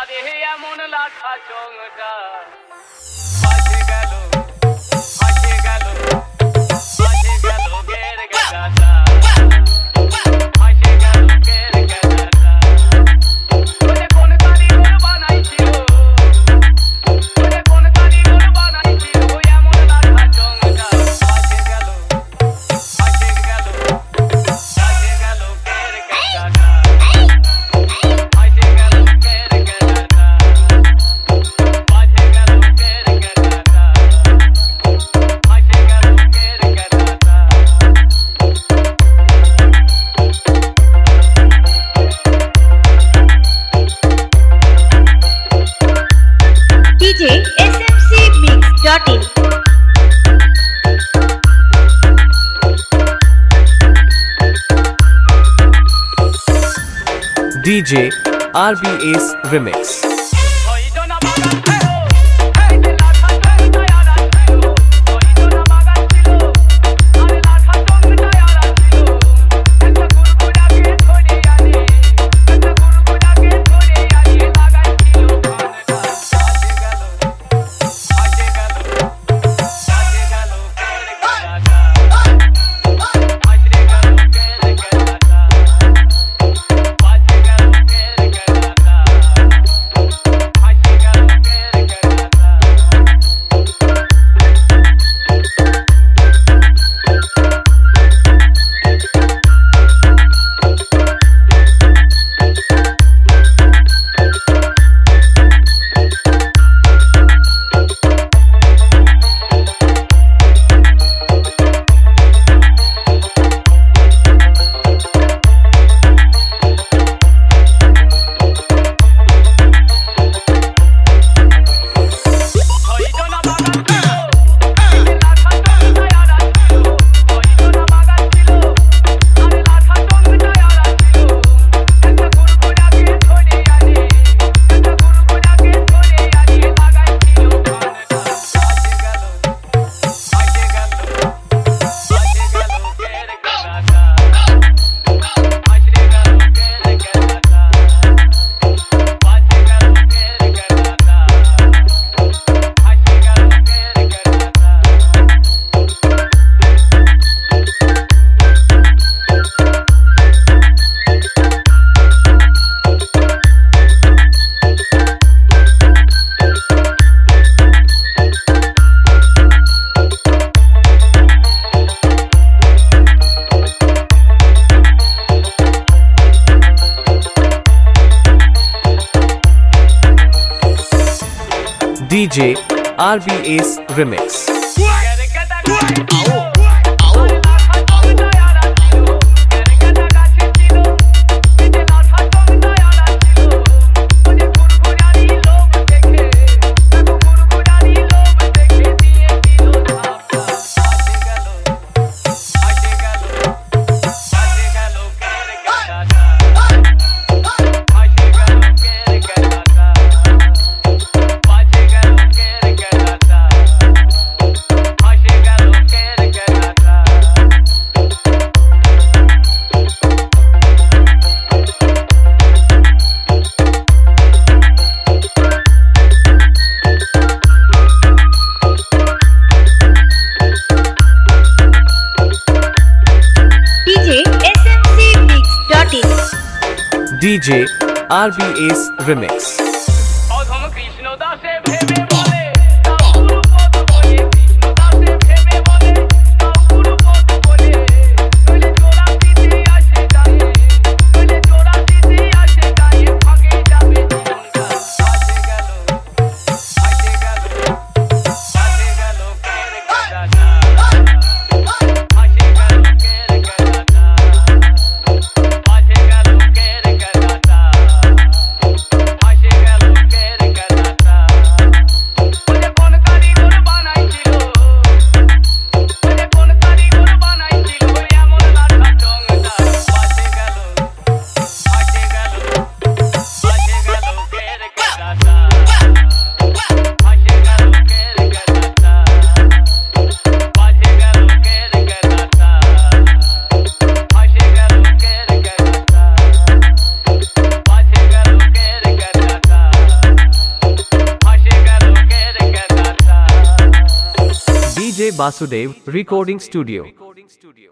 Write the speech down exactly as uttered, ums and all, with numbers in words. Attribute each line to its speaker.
Speaker 1: দেহে এমন লাঠা চোঙটা বাজে গেল বাজে গেল বাজে গেল গের গেদাটা বাজে গেল গের গেদাটা ওরে কোন কারিগর বানাইছিল ওরে কোন কারিগর বানাইছিল এমন লাঠা চোঙটা বাজে গেল বাজে গেল বাজে গেল গের গেদাটা
Speaker 2: D J S M C Mix dot in
Speaker 3: D J R B S Remix D J R B S Remix D J R B S Remix
Speaker 1: অধম কৃষ্ণ দাসে ভেবে বলে তাও গুরুপদ বলে কৃষ্ণ দাসে ভেবে বলে তাও গুরুপদ বলে নইলে তোরা দিতে আসে গায়ে নইলে তোরা দিতে আসে গায়ে ফাঁকে যাবে জীবনটা বাজে গেল বাজে গেল বাজে গেল কের গেদাটা বাজে গেল কের গেদাটা বাজে গেল কের গেদাটা বাজে গেল কের গেদাটা
Speaker 3: D J Basudev Recording Studio.